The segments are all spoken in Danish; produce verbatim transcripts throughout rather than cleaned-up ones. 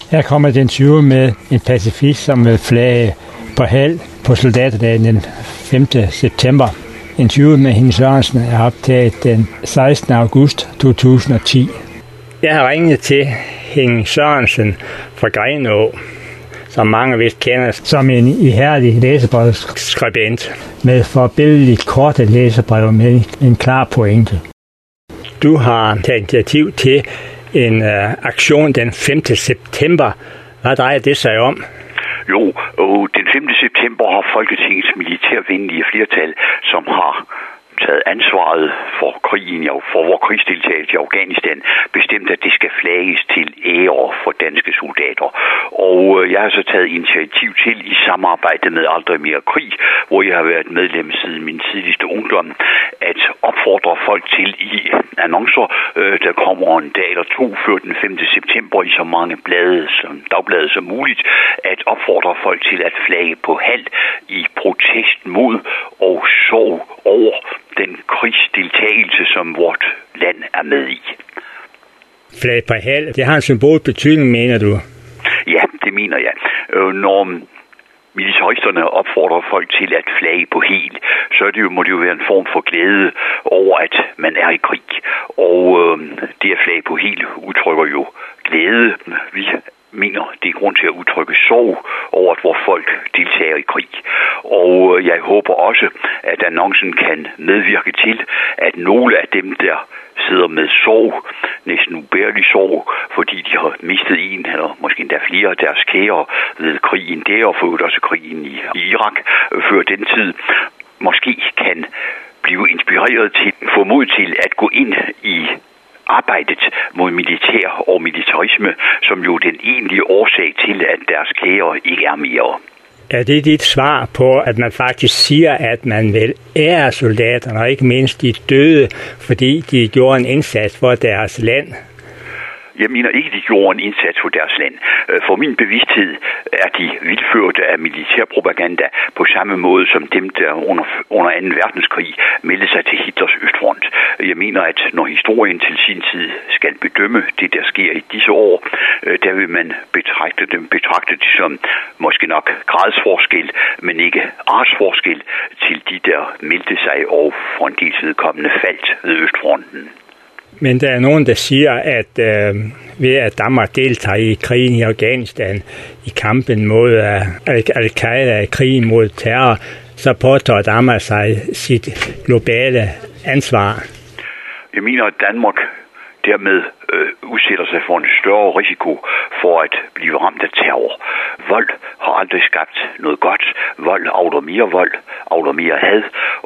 Her kommer den tyve med en pacifist, som vil flage på halv på soldaterdagen den femte september. Interviewet med Henning Sørensen er optaget den sekstende august to tusind og ti. Jeg har ringet til Henning Sørensen fra Grenaa, som mange vist kender som en ihærdig læsebrevsskribent med forbilledligt korte læserbrev med en klar pointe. Du har taget initiativ til en uh, aktion den femte september. Hvad drejer det sig om? Jo, og den femte september har Folketingets militærvenlige flertal, som har taget ansvaret for krigen, for vores krigsdeltagelse i Afghanistan, bestemt, at det skal flages til ære for danske soldater. Og jeg har så taget initiativ til i samarbejde med Aldrig Mere Krig, hvor jeg har været medlem siden min tidligste ungdom, at opfordre folk til i annoncer, der kommer en dag eller to før den femte september i så mange blade som, dagblade som muligt, at opfordre folk til at flage på halv i protest mod og sorg over den krigsdeltagelse, som vort land er med i. Flag på halv, det har en symbolisk betydning, mener du? Ja, det mener jeg. Når militaristerne opfordrer folk til at flage på hel, så er det jo, må det jo være en form for glæde over, at man er i krig. Og øh, det at flage på hel udtrykker jo glæde. Vi mener, det er grund til at udtrykke sorg over, at vores folk deltager i krig. Og jeg håber også, at annoncen kan medvirke til, at nogle af dem, der sidder med sorg, næsten ubærlig sorg, fordi de har mistet en, eller måske endda flere af deres kære ved krigen der, og forøget også krigen i Irak før den tid, måske kan blive inspireret til, få mod til at gå ind i arbejdet mod militær og militarisme, som jo den egentlige årsag til, at deres kære ikke er mere. Er det dit svar på, at man faktisk siger, at man vil ære soldaterne, og ikke mindst de døde, fordi de gjorde en indsats for deres land? Jeg mener ikke, de gjorde en indsats for deres land. For min bevidsthed er de vildførte af militærpropaganda på samme måde som dem, der under, under anden verdenskrig meldte sig til Hitlers Østfront. Jeg mener, at når historien til sin tid skal bedømme det, der sker i disse år, der vil man betragte dem, betragte det som måske nok gradsforskel, men ikke artsforskel til de, der meldte sig og for en dels vedkommende faldt ved Østfronten. Men der er nogen, der siger, at øh, ved at Danmark deltager i krigen i Afghanistan, i kampen mod uh, Al-Qaida, i krigen mod terror, så påtager Danmark sig sit globale ansvar. Jeg mener, at Danmark dermed øh, udsætter sig for en større risiko for at blive ramt af terror. Vold har aldrig skabt noget godt. Vold avler mere vold, avler mere had,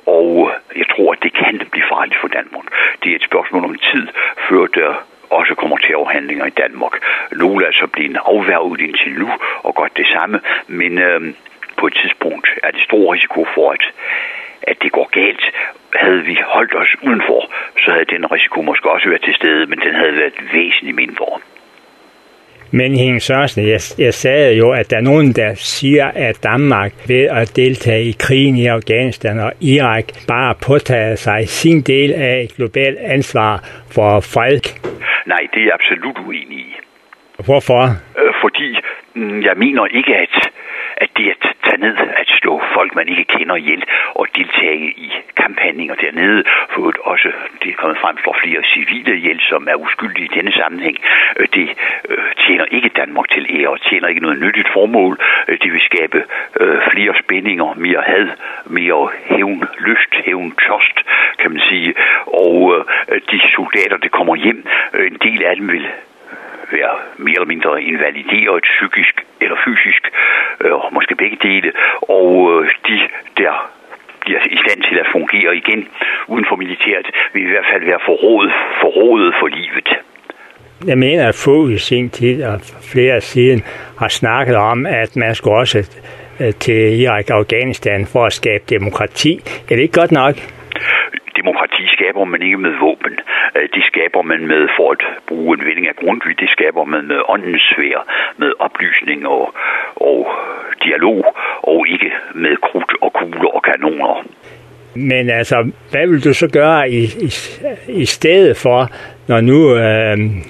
og jeg tror, at det kan blive farligt for Danmark. Det er et spørgsmål om tid, før der også kommer terrorhandlinger i Danmark. Nogle er så blevet afværget indtil nu, og godt det samme, men øh, på et tidspunkt er det stor risiko for, at at det går galt. Havde vi holdt os udenfor, så havde den risiko måske også været til stede, men den havde været væsentligt mindre. Men Henning Sørensen, jeg, jeg sagde jo, at der er nogen, der siger, at Danmark ved at deltage i krigen i Afghanistan og Irak bare påtager sig sin del af et globalt ansvar for fred. Nej, det er jeg absolut uenig i. Hvorfor? Øh, fordi mm, jeg mener ikke, at at det at tage ned, at slå folk, man ikke kender ihjel, og deltage i kampagner dernede, for også det er kommet frem for flere civile ihjel, som er uskyldige i denne sammenhæng. Det øh, tjener ikke Danmark til ære, tjener ikke noget nyttigt formål. Det vil skabe øh, flere spændinger, mere had, mere hævn, lyst, hævn, tørst, kan man sige. Og øh, de soldater, der kommer hjem, øh, en del af dem vil være mere eller mindre invalideret psykisk eller fysisk, øh, måske begge dele, og øh, de der bliver i stand til at fungere igen uden for militæret, vil i hvert fald være forrådet, forrådet for livet. Jeg mener, at få i sin tid og flere siden har snakket om, at man skulle også til Irak og Afghanistan for at skabe demokrati. Er det ikke godt nok? Demokrati skaber man ikke med våben. Det skaber man med, for at bruge en vending af Grundtvig, det skaber man med åndens sfære, med oplysning og, og dialog, og ikke med krudt og kugler og kanoner. Men altså, hvad vil du så gøre i, i, i stedet for, når nu øh,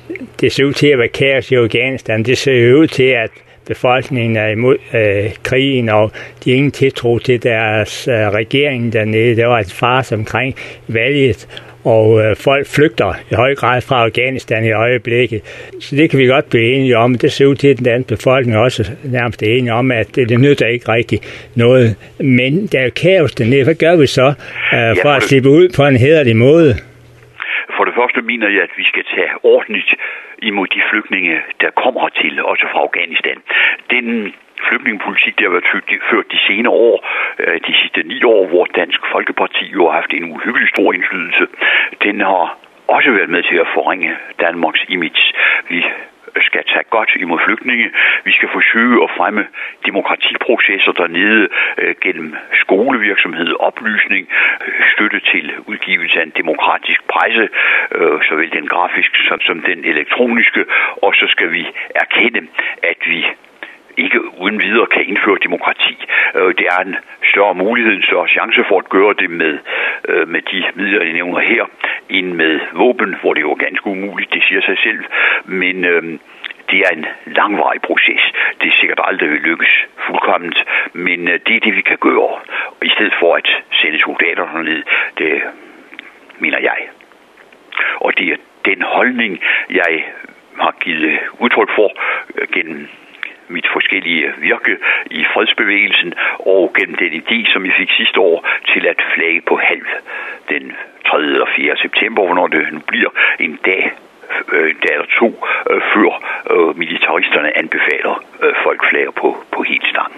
det ser ud til at være kaos i Afghanistan. Det ser ud til, at befolkningen er imod øh, krigen, og de har ingen tiltro til deres øh, regering dernede. Der var et fars omkring valget, og øh, folk flygter i høj grad fra Afghanistan i øjeblikket. Så det kan vi godt blive enige om. Det ser ud til, at den danske befolkning også nærmest er enige om, at det, det nytter ikke rigtig noget. Men der er jo kaos dernede. Hvad gør vi så øh, for ja, at slippe ud på en hæderlig måde? For det første mener jeg, at vi skal tage ordentligt imod de flygtninge, der kommer til, også fra Afghanistan. Den flygtningepolitik, der har været ført de senere år, de sidste ni år, hvor Dansk Folkeparti jo har haft en uhyggelig stor indflydelse, den har også været med til at forringe Danmarks image. Vi skal tage godt imod flygtninge. Vi skal forsøge at fremme demokratiprocesser dernede øh, gennem skolevirksomhed, oplysning, øh, støtte til udgivelse af en demokratisk presse, øh, såvel den grafiske som, som den elektroniske, og så skal vi erkende, at vi ikke uden videre kan indføre demokrati. Det er en større mulighed, en større chance for at gøre det med, med de midler, jeg nævner her, end med våben, hvor det jo er ganske umuligt, det siger sig selv. Men øhm, det er en langvarig proces. Det er sikkert aldrig vil lykkes fuldkomment, men øh, det er det, vi kan gøre. I stedet for at sende soldater ned, det mener jeg. Og det er den holdning, jeg har givet udtryk for øh, gennem mit forskellige virke i fredsbevægelsen og gennem den idé, som jeg fik sidste år til at flage på halv den tredje og fjerde september, hvornår det nu bliver en dag, en dag eller to, øh, før øh, militaristerne anbefaler øh, folk flager på, på helt stang.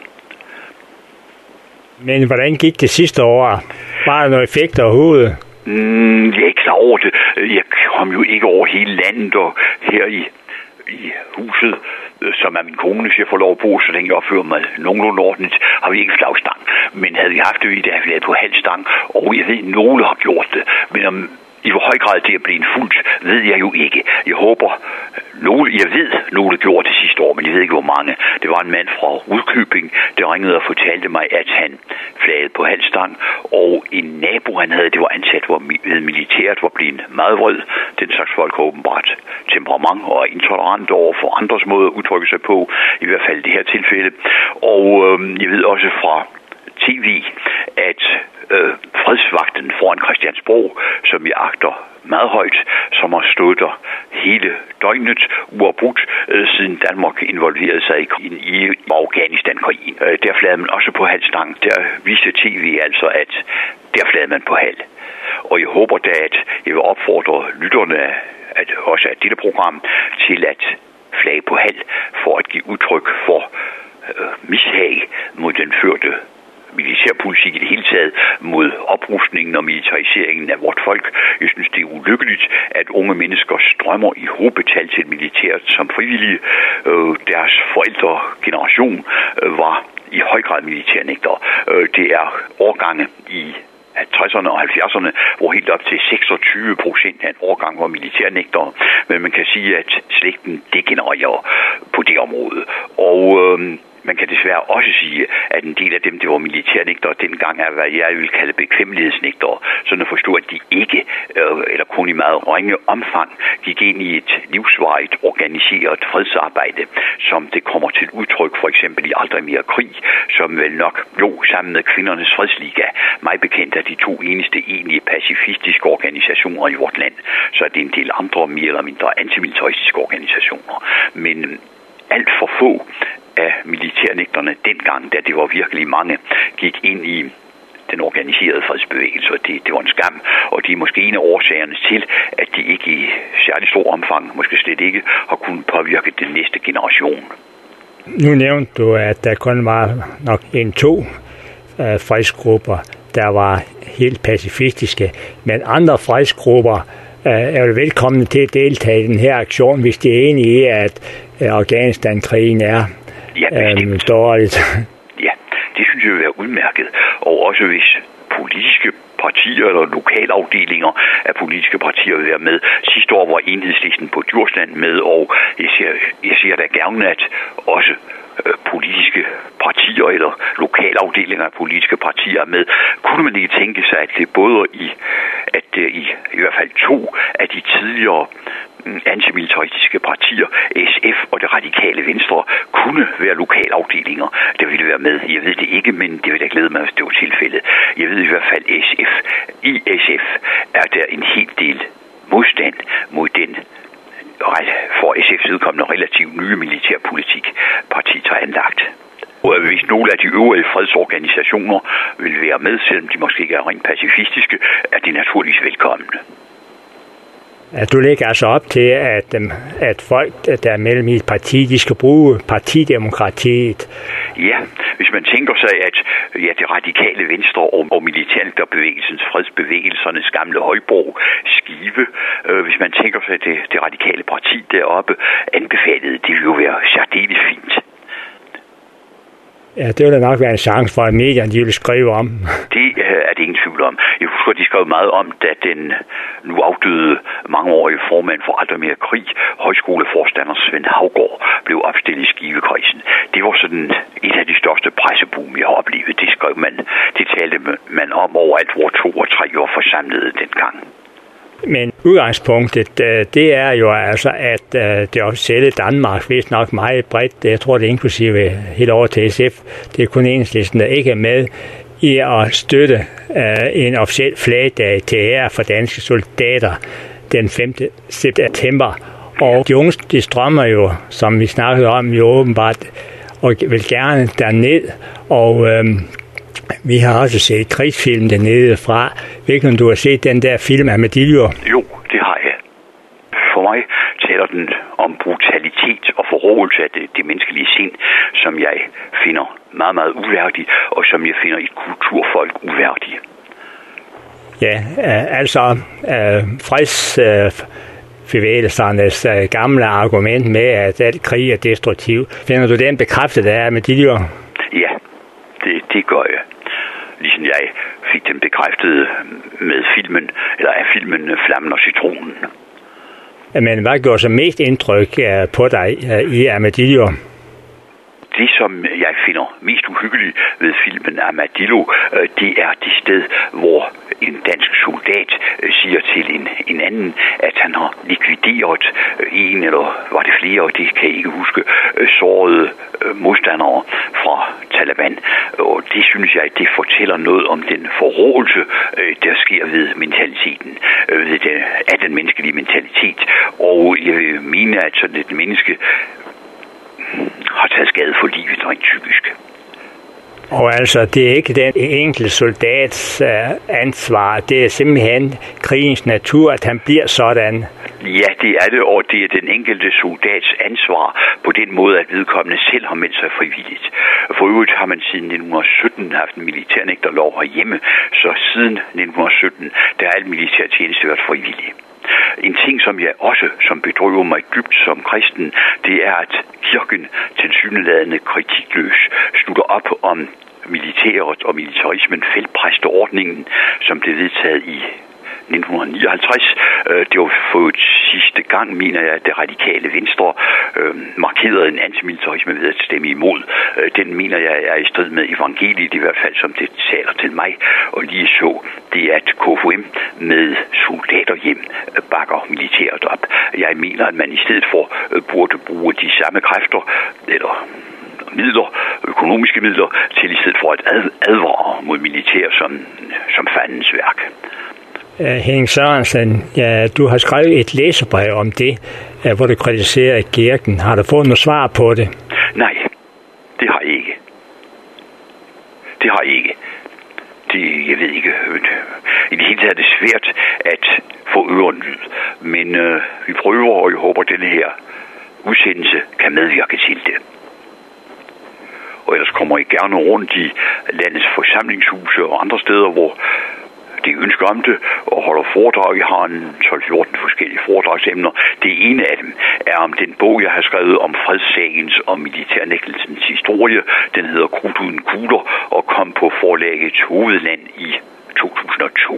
Men hvordan gik det sidste år? Var der noget effekt overhovedet? Mm, jeg er ikke klar over det. Jeg kom jo ikke over hele landet, og her i i huset, som er min kone, hvis jeg får lov at bo, så længe jeg opfører mig nogenlunde ordentligt, har vi ikke flagstang. Men havde vi haft det, der havde vi på halv stang, og jeg ved, at nogle har gjort det. Men om i hvor høj grad det er blevet fuldt, ved jeg jo ikke. Jeg håber, nogle, jeg ved, nogle gjorde det sidste år, men jeg ved ikke, hvor mange. Det var en mand fra Rudkøbing, der ringede og fortalte mig, at han flagede på halv stang, og en nabo, han havde, det var ansat ved militæret, var blevet meget vred. Den slags folk har åbenbart temperament og er intolerant over for andres måde at udtrykke sig på, i hvert fald i det her tilfælde. Og øh, jeg ved også fra tv, at øh, fredsvagten foran Christiansborg, som jeg agter meget højt, som har stået der hele døgnet uafbrudt, øh, siden Danmark involverede sig i, i Afghanistan-krigen. Øh, der flagede man også på halv stang. Der viste tv altså, at der flagede man på halv. Og jeg håber da, at jeg vil opfordre lytterne at også af dette program til at flage på halv for at give udtryk for øh, mishag mod den førte militærpolitik i det hele taget, mod oprustningen og militariseringen af vort folk. Jeg synes, det er ulykkeligt, at unge mennesker strømmer i hobetal til militæret som frivillige. Øh, deres forældregeneration øh, var i høj grad militærnægtere. Øh, det er årgange i tresserne og halvfjerdserne, hvor helt op til seksogtyve procent af en årgang var militærnægtere. Men man kan sige, at slægten degenererer på det område. Og øh, man kan desværre også sige, at en del af dem, der var militærnægtere dengang, er, hvad jeg vil kalde bekvemmelighedsnægtere, sådan at forstå, at de ikke, øh, eller kun i meget ringe omfang, gik ind i et livsvarigt organiseret fredsarbejde, som det kommer til udtryk, for eksempel i Aldrig mere krig, som vel nok lå sammen med Kvindernes Fredsliga. Mig bekendt er de to eneste egentlige pacifistiske organisationer i vort land, så er det en del andre, mere eller mindre antimilitaristiske organisationer. Men alt for få af militærnægterne dengang, da det var virkelig mange, gik ind i den organiserede fredsbevægelse, og det, det var en skam, og det er måske en af årsagerne til, at de ikke i særlig stor omfang, måske slet ikke, har kunnet påvirke den næste generation. Nu nævnte du, at der kun var nok en to øh, fredsgrupper, der var helt pacifistiske, men andre fredsgrupper øh, er jo velkomne til at deltage i den her aktion, hvis de er enige i, at øh, Afghanistan-krigen er Ja, øhm, dårligt. Ja, det synes jeg vil være udmærket. Og også hvis politiske partier eller lokalafdelinger af politiske partier vil være med. Sidste år var Enhedslisten på Djursland med, og jeg siger, jeg siger da gerne, at også øh, politiske partier eller lokalafdelinger af politiske partier er med. Kunne man ikke tænke sig, at det både i, at det i, i hvert fald to af de tidligere antimilitaristiske partier, S F og det radikale Venstre, kunne være lokalafdelinger, der ville være med. Jeg ved det ikke, men det vil jeg glæde mig, hvis det var tilfældet. Jeg ved i hvert fald, S F. I S F er der en hel del modstand mod den for S F's vedkommende relativt nye militærpolitik, partiet har anlagt. Og hvis nogle af de øvrige fredsorganisationer vil være med, selvom de måske ikke er rent pacifistiske, er de naturligvis velkomne. Du lægger altså op til, at, at folk, der er mellem i et parti, de skal bruge partidemokratiet. Ja, hvis man tænker sig, at ja, det radikale Venstre og, og militærbevægelsens fredsbevægelsernes gamle højborg, Skive, øh, hvis man tænker sig, at det, det radikale parti deroppe anbefalede, det ville jo være særdeles fint. Ja, det ville nok være en chance for, at medierne de ville skrive om. Det er det ingen tvivl om. Jeg husker, at de skrev meget om, da den nu afdøde mangeårige formand for Aldrig Mere Krig, højskoleforstander Svend Haugaard, blev opstillet i Skivekredsen. Det var sådan et af de største presseboom, jeg har oplevet. Det skrev man, det talte man om overalt, hvor to og tre år forsamlede dengang. Men udgangspunktet, det er jo altså, at det officielle Danmark, vist nok meget bredt, jeg tror det er inklusive helt over til S F, det er kun Enhedslisten, der ikke er med i at støtte en officiel flagdag til ære for danske soldater den femte september. Og de unge, de strømmer jo, som vi snakkede om, jo åbenbart, og vil gerne derned, og øhm, vi har også set krigsfilm dernede fra. Hvilken om du har set den der film Armadillo? Jo, det har jeg. For mig taler den om brutalitet og forrådelse af det, det menneskelige sind, som jeg finder meget, meget uværdig, og som jeg finder et kulturfolk uværdig. Ja, øh, altså øh, fredsbevægelsernes øh, gamle argument med, at al krig er destruktiv. Finder du den bekræftet af Armadillo? Ja, det, det gør jeg. Ligesom jeg fik den bekræftet med filmen, eller af filmen Flammen og Citronen. Men hvad gjorde så mest indtryk på dig i Armadillo? Det, som jeg finder mest uhyggeligt ved filmen Armadillo, det er det sted, hvor en dansk soldat siger til en, en anden, at han har likvideret en, eller var det flere, og det kan jeg ikke huske, sårede modstandere fra Taliban. Og det synes jeg, det fortæller noget om den forrådelse, der sker ved mentaliteten, ved den, af den menneskelige mentalitet. Og jeg mener, at sådan et menneske har taget skade for livet rent typisk. Og altså, det er ikke den enkelte soldats uh, ansvar. Det er simpelthen krigens natur, at han bliver sådan. Ja, det er det, og det er den enkelte soldats ansvar på den måde, at vedkommende selv har meldt sig frivilligt. For øvrigt har man siden nitten sytten haft en militærnægterlov herhjemme, så siden nitten sytten, der er al militærtjeneste været frivillig. En ting, som jeg også, som bedrøver mig dybt som kristen, det er, at kirken tilsyneladende kritikløs slutter op om militæret og militarismen, feltpræsteordningen, som blev vedtaget i nitten nioghalvtreds. Det var for et sidste gang, mener jeg, at det radikale Venstre øh, markerede en antimilitarisme ved at stemme imod. Den mener jeg er i strid med evangeliet, i hvert fald som det taler til mig. Og lige så det, at K F U M med soldater hjem bakker militæret op. Jeg mener, at man i stedet for burde bruge de samme kræfter, eller midler, økonomiske midler, til i stedet for at advare mod militær som, som fandens værk. Henning Sørensen, ja, du har skrevet et læserbrev om det, hvor du kritiserer kirken. Har du fået noget svar på det? Nej, det har jeg ikke. Det har jeg ikke. Det, jeg ved ikke. I det hele taget er det svært at få ørenlyd. Men øh, vi prøver, og jeg håber, at denne her udsendelse kan medvirke til det. Og ellers kommer jeg gerne rundt i landets forsamlingshuse og andre steder, hvor de ønsker om det, og holder foredrag. Jeg har en tolv fjorten forskellige foredragsemner. Det ene af dem er om den bog, jeg har skrevet om fredssagens og militærnægtelsens historie. Den hedder Krudt uden kugler og kom på forlagets Hovedland i to tusind og to.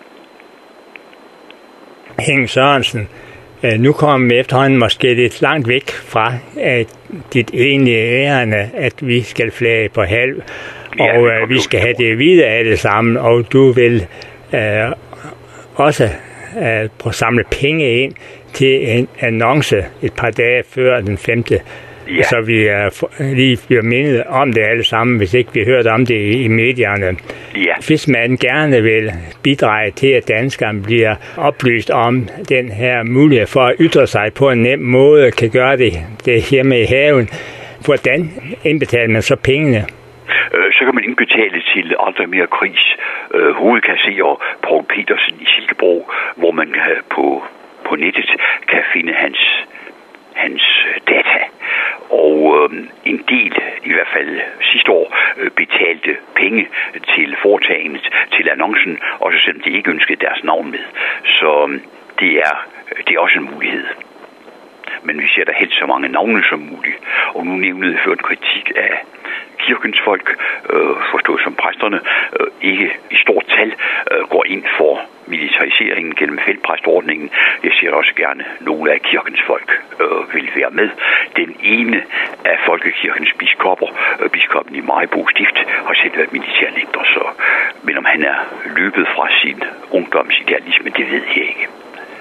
Henning Sørensen, nu kommer vi efterhånden måske lidt langt væk fra at dit egentlige ærende, at vi skal flage på halv, og ja, vi skal have det videre af det sammen, og du vil øh, også øh, prøve at samle penge ind til en annonce et par dage før den femte Ja. Så vi er lige bliver mindet om det alle sammen, hvis ikke vi hørt om det i, i medierne. Ja. Hvis man gerne vil bidrage til, at danskerne bliver oplyst om den her mulighed for at ytre sig på en nem måde, kan gøre det, det hjemme i haven, hvordan indbetaler man så pengene? Så kan man indbetale til Aldrig Mere Kris øh, hovedkasserer Poul Petersen i Silkeborg, hvor man øh, på, på nettet kan finde hans, hans data. Og øh, en del, i hvert fald sidste år, øh, betalte penge til foretagendet, til annoncen, også selvom de ikke ønskede deres navn med. Så øh, det, er, det er også en mulighed. Men vi ser der helst så mange navne som muligt. Og nu nævnede jeg før en kritik af kirkens folk, øh, forstået som præsterne, øh, ikke i stort tal øh, går ind for militariseringen gennem feltpræstordningen. Jeg siger også gerne, at nogle af kirkens folk øh, vil være med. Den ene af folkekirkens biskopper, øh, biskoppen i Maribo Stift, har selv været militærnægter, så men om han er løbet fra sin ungdomsidealisme, det ved jeg ikke.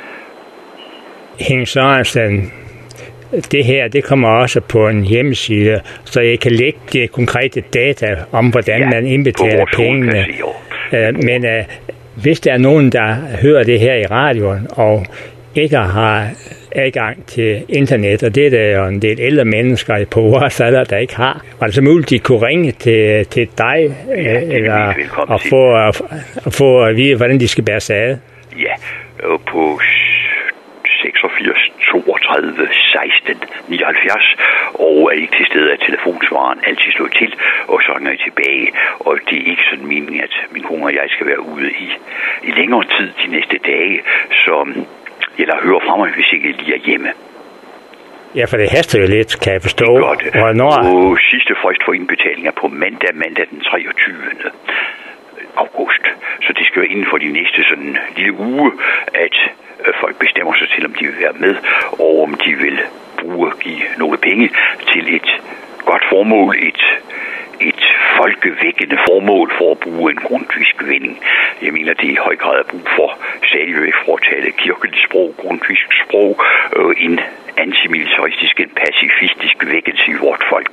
Henning Sørensen, det her, det kommer også på en hjemmeside, så jeg kan lægge de konkrete data om, hvordan ja, man indbetaler pengene. Uh, men uh, hvis der er nogen, der hører det her i radioen, og ikke har adgang til internet, og det er der jo en del ældre mennesker på vores alder, der ikke har, var det så muligt, de kunne ringe til, til dig, ja, eller at få, at, at få at vide, hvordan de skal bære sig ad? Ja, på seksogfirs toogtredive seksten nioghalvfjerds, og er ikke til stede af telefonsvaren altid slået til, og så ringer jeg tilbage. Og det er ikke sådan meningen, at min kone og jeg skal være ude i, i længere tid de næste dage, så jeg lader høre fra mig, hvis ikke lige er hjemme. Ja, for det haster jo lidt, kan jeg forstå. Det gør det. Og, når... og sidste frist for indbetalinger på mandag, mandag den treogtyvende august. Så det skal være inden for de næste sådan lille uge, at folk bestemmer sig til, om de vil være med, og om de vil bruge give nogle penge til et godt formål, et, et folkevækkende formål for at bruge en grundtvisk vending. Jeg mener, det er i høj grad brug for stadigvæk for at tale kirkeligt sprog, grundtvisk sprog, øh, en antimilitaristisk, en pacifistisk vækkelse i vort folk.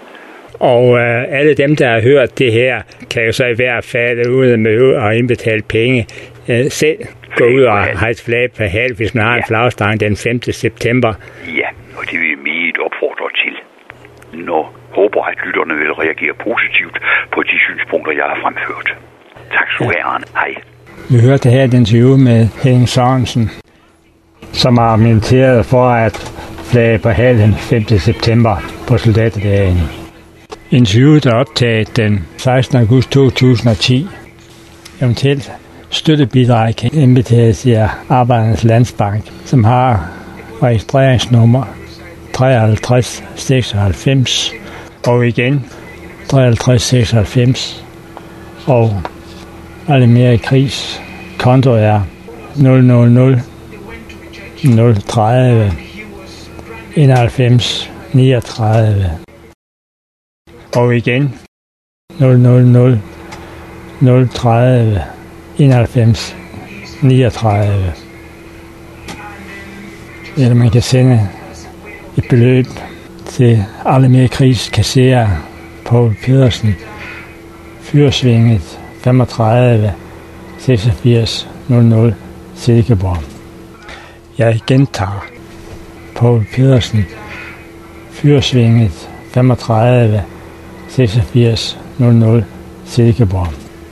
Og øh, alle dem, der har hørt det her, kan jo så i hvert fald ud med at indbetale penge øh, selv gå ud og have et flag på halv, hvis man har ja. en flagstang den femte september. Ja, og det vil jeg meget opfordre til. Når håber, at lytterne vil reagere positivt på de synspunkter, jeg har fremført. Tak skal du have, Arne. Hej. Vi hørte her et interview med Henning Sørensen, som har argumenteret for at flage på halv den femte september på soldaterdagen. Interviewet er optaget den sekstende august to tusind og ti. Eventuelt støttebidrag kan indbetales i Arbejdernes Landsbank, som har registreringsnummer treoghalvtreds seksoghalvfems og igen treoghalvtreds seksoghalvfems, og Aldrig Mere Kris konto er nul nul nul nul tredive enoghalvfems niogtredive, og igen nul nul nul nul tredive enoghalvfems niogtredive. Eller man kan sende et beløb til Aldrig Mere Kris kasserer Poul Petersen, Fyrsvinget femogtredive seksogfirs nul nul Silkeborg. Jeg gentager: Poul Petersen, Fyrsvinget femogtredive seksogfirs nul nul Silkeborg.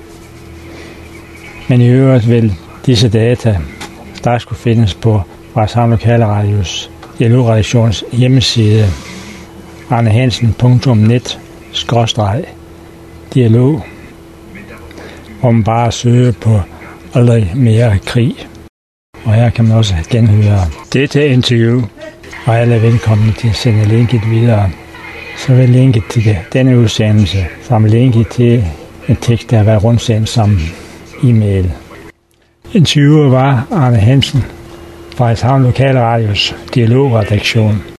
Men i øvrigt vil disse data der skulle findes på Frederikshavn Lokalradios dialogredaktions hjemmeside arnehansen punktum net skråstreg dialog, hvor man bare søger på Aldrig Mere Krig. Og her kan man også genhøre dette interview, og alle er velkomne til at sende linket videre. Så vil linket til denne udsendelse, samt linket til en tekst, der har været rundsendt som e-mail. Interviewer var Arne Hansen fra Frederikshavn Lokalradios dialogredaktion.